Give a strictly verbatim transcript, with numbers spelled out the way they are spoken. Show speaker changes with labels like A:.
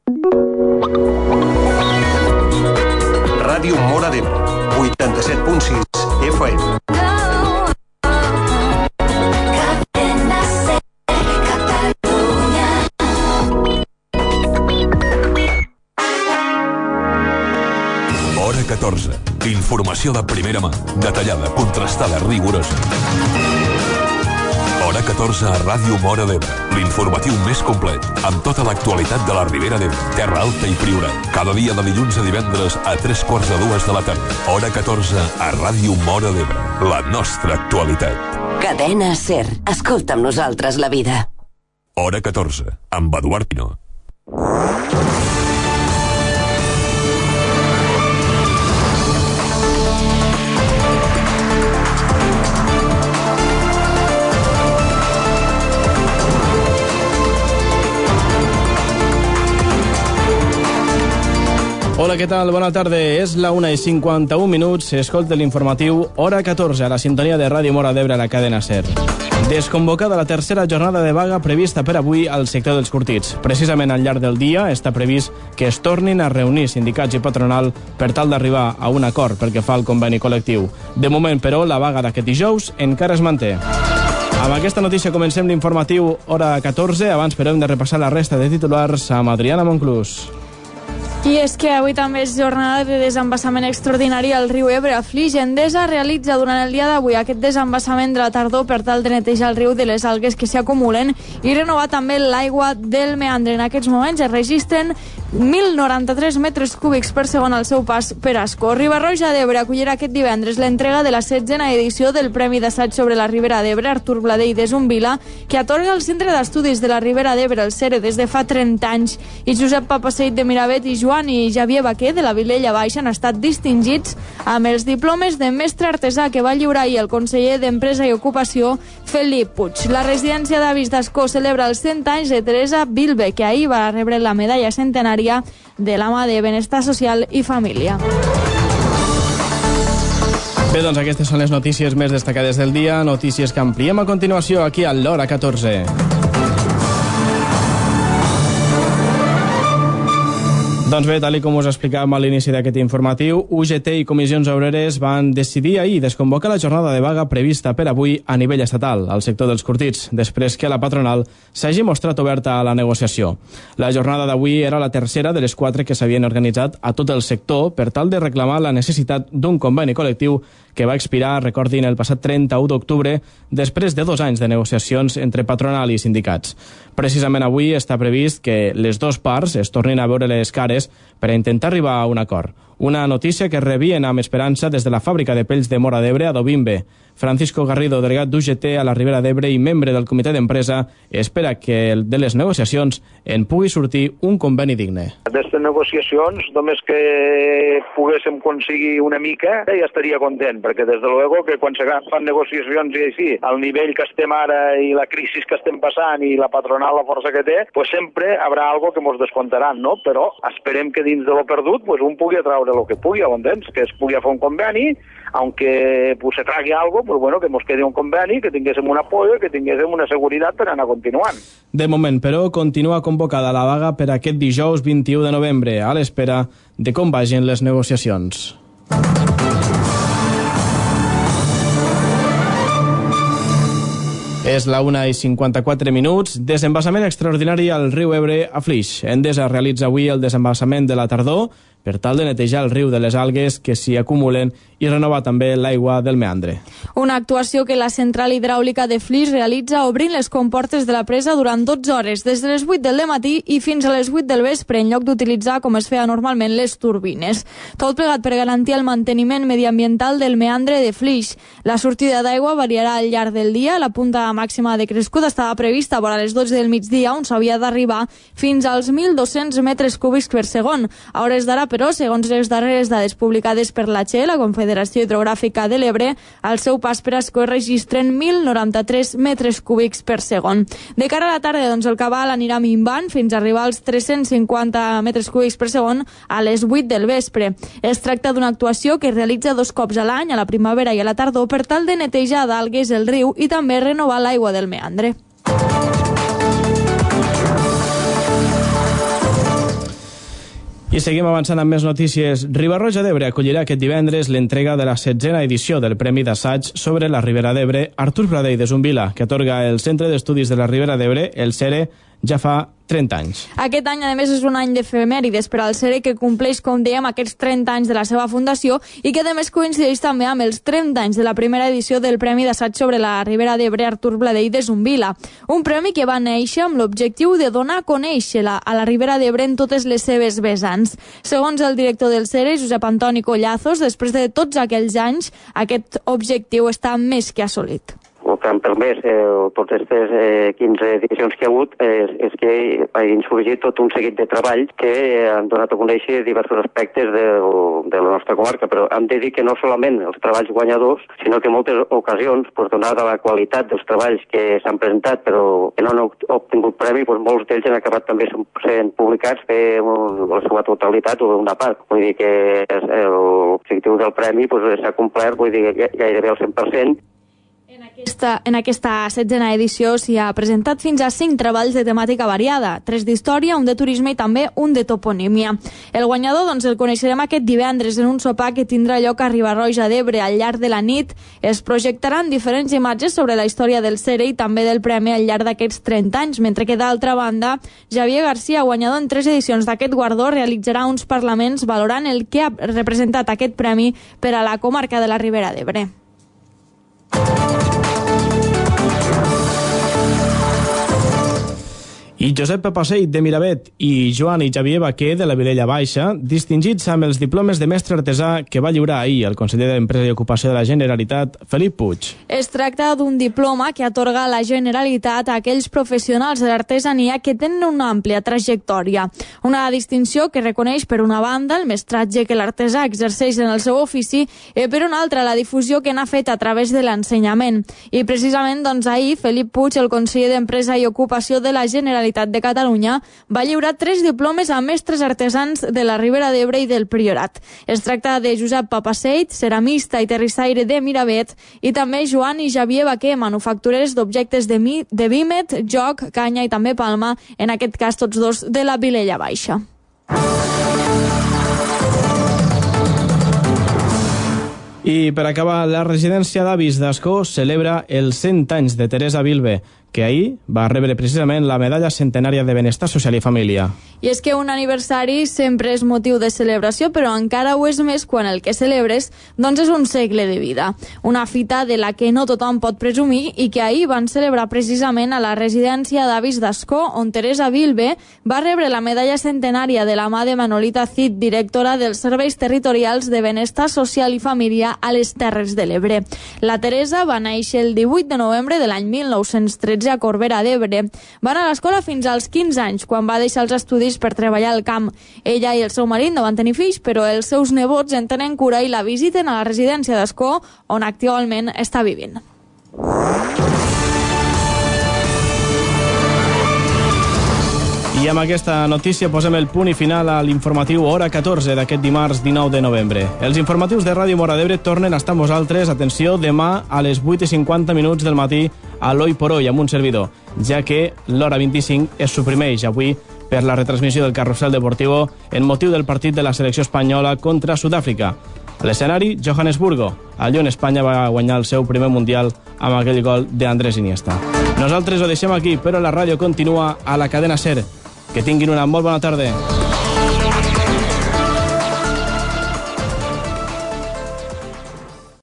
A: Ràdio Móra d'Ebre, vuitanta-set punt sis F M.
B: Hora catorze. Informació de primera mà, detallada, contrastada, rigorosa. Hora catorze a Ràdio Móra d'Ebre, l'informatiu més complet, amb tota l'actualitat de la Ribera d'Ebre, Terra Alta i Priorat. Cada dia de dilluns a divendres a tres quarts de dues de la tarda. Hora catorze a Ràdio Móra d'Ebre, la nostra actualitat.
C: Cadena SER. Escolta amb nosaltres la vida.
B: Hora catorze, amb Eduard Pino.
D: Hola, què tal? Bona tarda. És la una i cinquanta-un minuts. Escolta l'informatiu Hora catorze a la sintonia de Ràdio Móra d'Ebre a la cadena SER. Desconvocada la tercera jornada de vaga prevista per avui al sector dels curtits. Precisament al llarg del dia està previst que es tornin a reunir sindicats i patronal per tal d'arribar a un acord pel que fa al conveni col·lectiu. De moment, però, la vaga d'aquest dijous encara es manté. Amb aquesta notícia comencem l'informatiu Hora catorze. Abans, però, hem de repassar la resta de titulars amb Adriana Monclús.
E: I és que avui també és jornada de desembassament extraordinari al riu Ebre a Flix. Endesa realitza durant el dia d'avui aquest desembassament de la tardor per tal de netejar el riu de les algues que s'hi acumulen i renovar també l'aigua del meandre. En aquests moments es registren mil noranta-tres metres cúbics per segon al seu pas per Ascó. Riba-roja d'Ebre acollirà aquest divendres l'entrega de la setzena edició del Premi d'Assaig sobre la Ribera d'Ebre Artur Bladell de Zumbila, que atorga el Centre d'Estudis de la Ribera d'Ebre, el CERE, des de fa trenta anys. I Josep Papaseit de Miravet i Joan i Javier Baquer de la Vilella Baixa han estat distingits amb els diplomes de mestre artesà que va lliurar ahir el conseller d'Empresa i Ocupació, Felip Puig. La residència d'avis d'Ascó celebra els cent anys de Teresa Bilbe, que ahir va rebre la medalla centenària de la mà de Benestar Social i Família.
D: Bé, doncs aquestes són les notícies més destacades del dia, notícies que ampliem a continuació aquí a l'Hora catorze. Doncs bé, tal com us explicàvem a l'inici d'aquest informatiu, U G T i Comissions Obreres van decidir ahir desconvocar la jornada de vaga prevista per avui a nivell estatal, al sector dels curtits, després que la patronal s'hagi mostrat oberta a la negociació. La jornada d'avui era la tercera de les quatre que s'havien organitzat a tot el sector per tal de reclamar la necessitat d'un conveni col·lectiu que va expirar, recordin, el passat trenta-u d'octubre, després de dos anys de negociacions entre patronal i sindicats. Precisament avui està previst que les dues parts es tornin a veure les cares per a intentar arribar a un acord. Una notícia que rebien amb esperança des de la fàbrica de pells de Móra d'Ebre a Dovimbe. Francisco Garrido, delegat d'U G T a la Ribera d'Ebre i membre del comitè d'empresa, espera que de les negociacions en pugui sortir un conveni digne.
F: D'aquestes negociacions, només que poguéssim aconseguir una mica, ja estaria content, perquè des de luego que quan se fan negociacions i així, al nivell que estem ara i la crisi que estem passant i la patronal, la força que té, pues sempre haurà algo que mos descontaran, no? Però esperem que dins de lo perdut pues un pugui atraure el que pugui, ho entens? Que es pugui fer un conveni, aunque pues, se tragui algo, pues bueno, que mos quedi un conveni, que tinguéssim un apoyo, que tinguéssim una seguretat per anar continuant.
D: De moment, però, continua convocada la vaga per aquest dijous vint-i-u de novembre, a l'espera de com vagin les negociacions. És la una i cinquanta-quatre minuts. Desembassament extraordinari al riu Ebre a Flix. Endesa realitza avui el desembassament de la tardor per tal de netejar el riu de les algues que s'hi acumulen i renovar també l'aigua del meandre.
E: Una actuació que la central hidràulica de Flix realitza obrint les comportes de la presa durant dotze hores, des de les vuit del matí i fins a les vuit del vespre, en lloc d'utilitzar, com es feia normalment, les turbines. Tot plegat per garantir el manteniment mediambiental del meandre de Flix. La sortida d'aigua variarà al llarg del dia. La punta màxima de crescuda estava prevista a les dotze del migdia, on s'havia d'arribar fins als mil dos-cents metres cúbics per segon. A hores d'ara, però, segons les darreres dades publicades per la Che, la Confederació Hidrogràfica de l'Ebre, al seu pas per Ascó registren mil noranta-tres metres cúbics per segon. De cara a la tarda, doncs, el cabal anirà minvant fins a arribar als tres-cents cinquanta metres cúbics per segon a les vuit del vespre. Es tracta d'una actuació que es realitza dos cops a l'any, a la primavera i a la tardor, per tal de netejar d'algues el riu i també renovar l'aigua del meandre.
D: I seguim avançant amb més notícies. Riba-roja d'Ebre acollirà aquest divendres l'entrega de la setzena edició del Premi d'Assaig sobre la Ribera d'Ebre Artur Pradell de Zumbila, que atorga el Centre d'Estudis de la Ribera d'Ebre, el CERE, ja fa trenta anys.
E: Aquest any, a més, és un any d'efemèrides per al CERE, que compleix, com dèiem, aquests trenta anys de la seva fundació i que, a més, coincideix també amb els trenta anys de la primera edició del Premi d'Assaig sobre la Ribera d'Ebre Artur Pradell de Zumbila. Un premi que va néixer amb l'objectiu de donar a conèixer la, a la Ribera d'Ebre en totes les seves vessants. Segons el director del CERE, Josep Antoni Collazos, després de tots aquells anys, aquest objectiu està més que assolit.
G: El que han permès eh, totes aquestes eh, quinze edicions que hi ha hagut és, és que han sorgit tot un seguit de treballs que eh, han donat a conèixer diversos aspectes de, de la nostra comarca, però hem de dir que no solament els treballs guanyadors, sinó que en moltes ocasions, pues, donada la qualitat dels treballs que s'han presentat però que no han obtingut premi, pues, molts d'ells han acabat també sent publicats per la seva totalitat o una part. Vull dir que l'objectiu del premi pues, s'ha complert, vull dir, gairebé el cent per cent.
E: En aquesta, en aquesta setzena edició s'hi ha presentat fins a cinc treballs de temàtica variada, tres d'història, un de turisme i també un de toponímia. El guanyador doncs, el coneixerem aquest divendres en un sopar que tindrà lloc a Riba-roja d'Ebre al llarg de la nit. Es projectaran diferents imatges sobre la història del CERE i també del premi al llarg d'aquests trenta anys, mentre que d'altra banda, Javier García, guanyador en tres edicions d'aquest guardó, realitzarà uns parlaments valorant el que ha representat aquest premi per a la comarca de la Ribera d'Ebre.
D: I Josep Papaseit de Miravet i Joan i Xavier Baquer de la Vilella Baixa, distingits amb els diplomes de mestre artesà que va lliurar ahir el conseller d'Empresa i Ocupació de la Generalitat, Felip Puig.
E: Es tracta d'un diploma que atorga la Generalitat a aquells professionals de l'artesania que tenen una àmplia trajectòria. Una distinció que reconeix, per una banda, el mestratge que l'artesà exerceix en el seu ofici i, per una altra, la difusió que n'ha fet a través de l'ensenyament. I, precisament, doncs, ahir, Felip Puig, el conseller d'Empresa i Ocupació de la Generalitat de Catalunya, va lliurar tres diplomes a mestres artesans de la Ribera d'Ebre i del Priorat. Es tracta de Josep Papaseit, ceramista i terrissaire de Miravet, i també Joan i Xavier Baquer, manufacturers d'objectes de, mi, de vímet, joc, canya i també palma, en aquest cas tots dos de la Vilella Baixa.
D: I per acabar, la residència d'avis d'Ascó celebra els cent anys de Teresa Bilbe, que ahir va rebre precisament la medalla centenària de Benestar Social i Família.
E: I és que un aniversari sempre és motiu de celebració, però encara ho és més quan el que celebres doncs és un segle de vida. Una fita de la que no tothom pot presumir i que ahir van celebrar precisament a la residència d'avis d'Ascó, on Teresa Bilbe va rebre la medalla centenària de la mà de Manolita Cid, directora dels Serveis Territorials de Benestar Social i Família a les Terres de l'Ebre. La Teresa va néixer el divuit de novembre de l'any mil nou-cents tretze a Corbera d'Ebre. Va anar a l'escola fins als quinze anys, quan va deixar els estudis per treballar al camp. Ella i el seu marit no van tenir fills, però els seus nebots en tenen cura i la visiten a la residència d'Ascó, on actualment està vivint.
D: I amb aquesta notícia posem el punt i final a l'informatiu hora catorze d'aquest dimarts dinou de novembre. Els informatius de Ràdio Móra d'Ebre tornen a estar amb vosaltres, atenció, demà a les vuit i cinquanta minuts del matí a l'Oi por Hoy amb un servidor, ja que l'hora vint-i-cinc es suprimeix avui per la retransmissió del carrusel deportivo en motiu del partit de la selecció espanyola contra Sud-àfrica. A l'escenari, Johannesburgo, allà on Espanya va guanyar el seu primer mundial amb aquell gol d'Andrés Iniesta. Nosaltres ho deixem aquí, però la ràdio continua a la cadena SER. Que tinguin una molt bona tarda.